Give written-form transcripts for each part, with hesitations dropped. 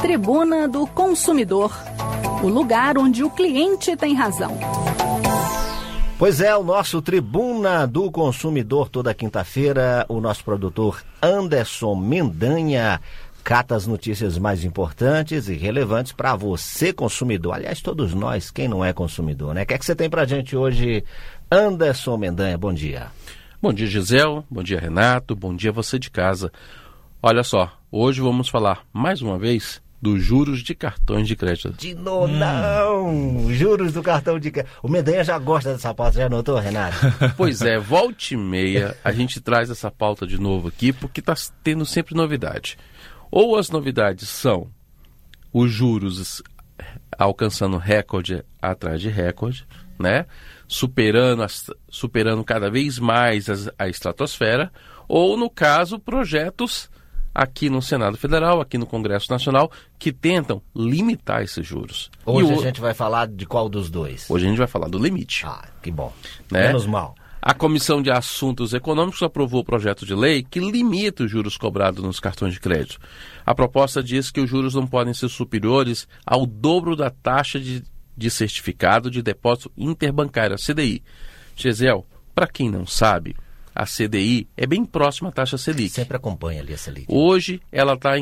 Tribuna do Consumidor, o lugar onde o cliente tem razão. Pois é, o nosso Tribuna do Consumidor, toda quinta-feira, o nosso produtor Anderson Mendanha cata as notícias mais importantes e relevantes para você, consumidor. Aliás, todos nós, quem não é consumidor, né? O que é que você tem pra gente hoje, Anderson Mendanha? Bom dia. Bom dia, Gisele. Bom dia, Renato. Bom dia, você de casa. Olha só, hoje vamos falar, mais uma vez, dos juros de cartões de crédito. De novo, não! Juros do cartão de crédito. O Mendanha já gosta dessa pauta, já notou, Renato? Pois é, volta e meia, a gente traz essa pauta de novo aqui, porque está tendo sempre novidade. Ou as novidades são os juros alcançando recorde atrás de recorde, né? Superando cada vez mais a estratosfera, ou, no caso, projetos aqui no Senado Federal, aqui no Congresso Nacional, que tentam limitar esses juros. Hoje a gente vai falar de qual dos dois? Hoje a gente vai falar do limite. Ah, que bom. Né? Menos mal. A Comissão de Assuntos Econômicos aprovou o projeto de lei que limita os juros cobrados nos cartões de crédito. A proposta diz que os juros não podem ser superiores ao dobro da taxa de certificado de depósito interbancário, a CDI. Gisele, para quem não sabe, a CDI é bem próxima à taxa Selic. Sempre acompanha ali a Selic. Hoje ela está em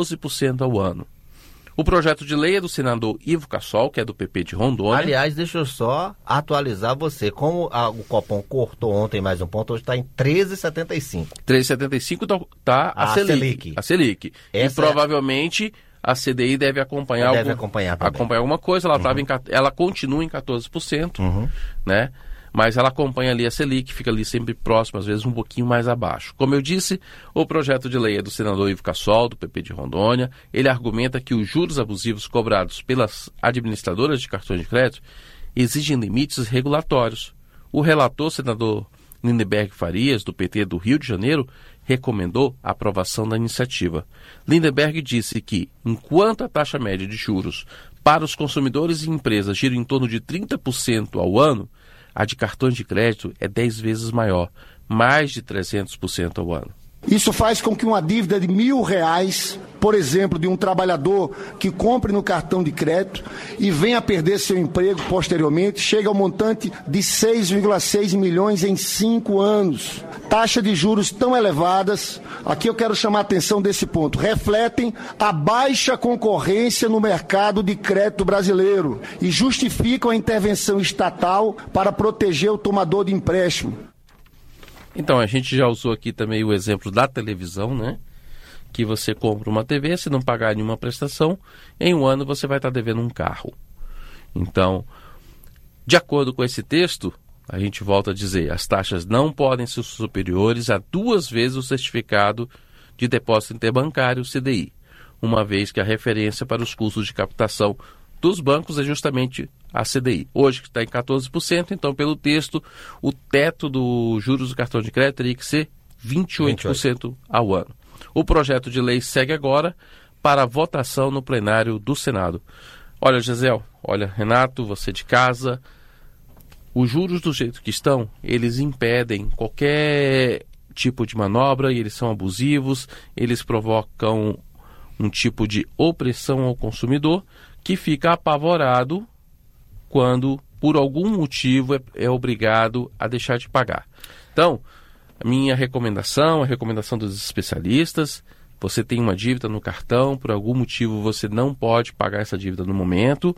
14% ao ano. O projeto de lei é do senador Ivo Cassol, que é do PP de Rondônia. Aliás, deixa eu só atualizar você. Como o Copom cortou ontem mais um ponto, hoje está em 13,75. 13,75 está a Selic. A Selic. E provavelmente a CDI deve acompanhar alguma coisa. Ela continua em 14%, né? Mas ela acompanha ali a Selic, fica ali sempre próximo, às vezes um pouquinho mais abaixo. Como eu disse, o projeto de lei é do senador Ivo Cassol, do PP de Rondônia. Ele argumenta que os juros abusivos cobrados pelas administradoras de cartões de crédito exigem limites regulatórios. O relator, senador Lindenberg Farias, do PT do Rio de Janeiro, recomendou a aprovação da iniciativa. Lindenberg disse que, enquanto a taxa média de juros para os consumidores e empresas gira em torno de 30% ao ano, a de cartões de crédito é 10 vezes maior, mais de 300% ao ano. Isso faz com que uma dívida de R$1.000, por exemplo, de um trabalhador que compre no cartão de crédito e venha a perder seu emprego posteriormente, chegue ao montante de 6,6 milhões em 5 anos. Taxas de juros tão elevadas, aqui eu quero chamar a atenção desse ponto, refletem a baixa concorrência no mercado de crédito brasileiro e justificam a intervenção estatal para proteger o tomador de empréstimo. Então, a gente já usou aqui também o exemplo da televisão, né? Que você compra uma TV, se não pagar nenhuma prestação, em um ano você vai estar devendo um carro. Então, de acordo com esse texto, a gente volta a dizer, as taxas não podem ser superiores a 2 vezes o certificado de depósito interbancário, CDI, uma vez que a referência para os custos de captação dos bancos é justamente a CDI. Hoje está em 14%, então pelo texto, o teto dos juros do cartão de crédito teria que ser 28% ao ano. O projeto de lei segue agora para a votação no plenário do Senado. Olha, Gisele, olha, Renato, você de casa, os juros do jeito que estão, eles impedem qualquer tipo de manobra e eles são abusivos, eles provocam um tipo de opressão ao consumidor que fica apavorado quando, por algum motivo, é obrigado a deixar de pagar. Então, a minha recomendação, a recomendação dos especialistas, você tem uma dívida no cartão, por algum motivo você não pode pagar essa dívida no momento,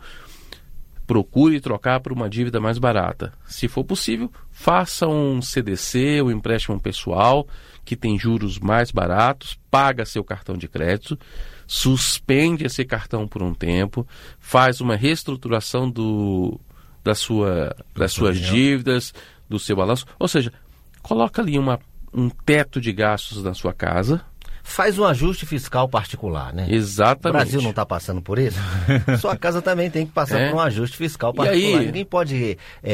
procure trocar por uma dívida mais barata. Se for possível, faça um CDC, um empréstimo pessoal, que tem juros mais baratos, paga seu cartão de crédito, suspende esse cartão por um tempo, faz uma reestruturação das suas dívidas, do seu balanço, ou seja, coloca ali um teto de gastos na sua casa. Faz um ajuste fiscal particular, né? Exatamente. O Brasil não está passando por isso? Sua casa também tem que passar por um ajuste fiscal particular. Aí, ninguém pode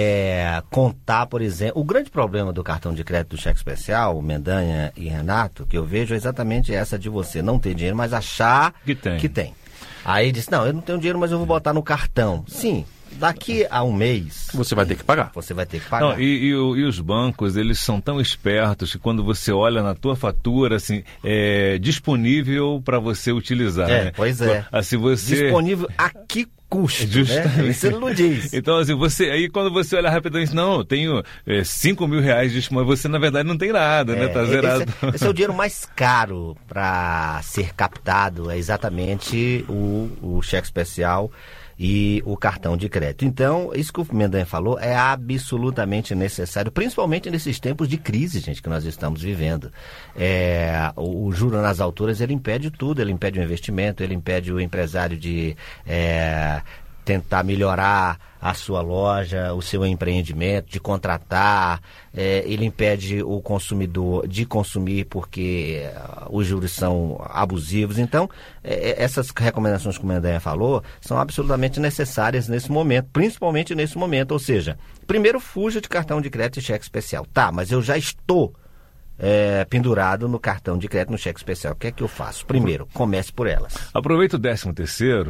contar, por exemplo... O grande problema do cartão de crédito do cheque especial, Mendanha e Renato, que eu vejo é exatamente essa de você não ter dinheiro, mas achar que tem. Aí diz, não, eu não tenho dinheiro, mas eu vou botar no cartão. Sim, Daqui a um mês... Você vai ter que pagar. Você vai ter que pagar. Não, e os bancos, eles são tão espertos que quando você olha na tua fatura, assim, é disponível para você utilizar, né? Pois é. Assim, você... Disponível a que custo, justamente, né? Isso ele não diz. Então, assim, aí quando você olha rapidamente, não, eu tenho 5 mil reais de mas você na verdade não tem nada, né? Tá zerado. Esse é o dinheiro mais caro para ser captado, é exatamente o cheque especial e o cartão de crédito. Então, isso que o Mendanha falou é absolutamente necessário, principalmente nesses tempos de crise, gente, que nós estamos vivendo. O juro nas alturas, ele impede tudo, ele impede o investimento, ele impede o empresário de tentar melhorar a sua loja, o seu empreendimento, de contratar, ele impede o consumidor de consumir porque os juros são abusivos. Então, essas recomendações que o Mendanha falou são absolutamente necessárias nesse momento, principalmente nesse momento. Ou seja, primeiro fuja de cartão de crédito e cheque especial. Tá, mas eu já estou pendurado no cartão de crédito, no cheque especial. O que é que eu faço? Primeiro, comece por elas. Aproveita o 13º.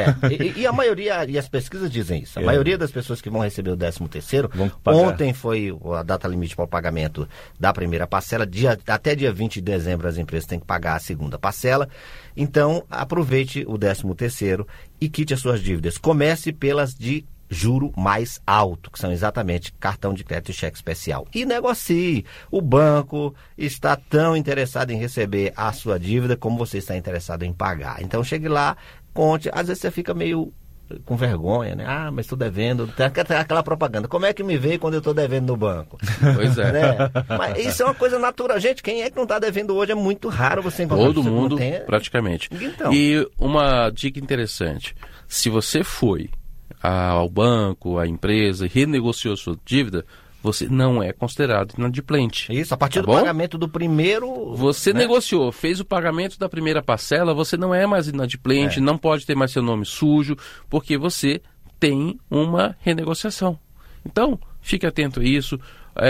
E a maioria, e as pesquisas dizem isso, a maioria das pessoas que vão receber o 13º, ontem foi a data limite para o pagamento da primeira parcela, até dia 20 de dezembro as empresas têm que pagar a segunda parcela. Então, aproveite o 13º e quite as suas dívidas. Comece pelas de juro mais alto, que são exatamente cartão de crédito e cheque especial. E negocie. O banco está tão interessado em receber a sua dívida como você está interessado em pagar. Então chegue lá, conte. Às vezes você fica meio com vergonha, né? Ah, mas estou devendo. Tem aquela propaganda. Como é que me veio quando eu estou devendo no banco? Pois é. Né? Mas isso é uma coisa natural. Gente, quem é que não está devendo hoje? É muito raro você encontrar. Todo mundo, praticamente. Então. E uma dica interessante. Se você foi ao banco, à empresa, e renegociou sua dívida, você não é considerado inadimplente. Isso, a partir do pagamento do primeiro... Você negociou, fez o pagamento da primeira parcela, você não é mais inadimplente, não pode ter mais seu nome sujo, porque você tem uma renegociação. Então, fique atento a isso.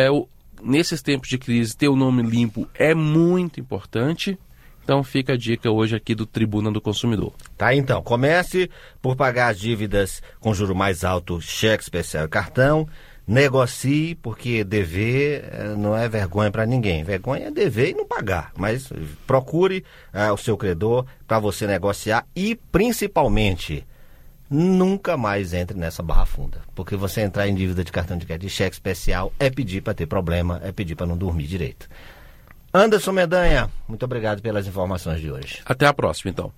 Nesses tempos de crise, ter o nome limpo é muito importante. Então fica a dica hoje aqui do Tribuna do Consumidor. Tá, então, comece por pagar as dívidas com juro mais alto, cheque especial e cartão. Negocie, porque dever não é vergonha para ninguém. Vergonha é dever e não pagar. Mas procure o seu credor para você negociar e, principalmente, nunca mais entre nessa barra funda. Porque você entrar em dívida de cartão de crédito e cheque especial é pedir para ter problema, é pedir para não dormir direito. Anderson Mendanha, muito obrigado pelas informações de hoje. Até a próxima, então.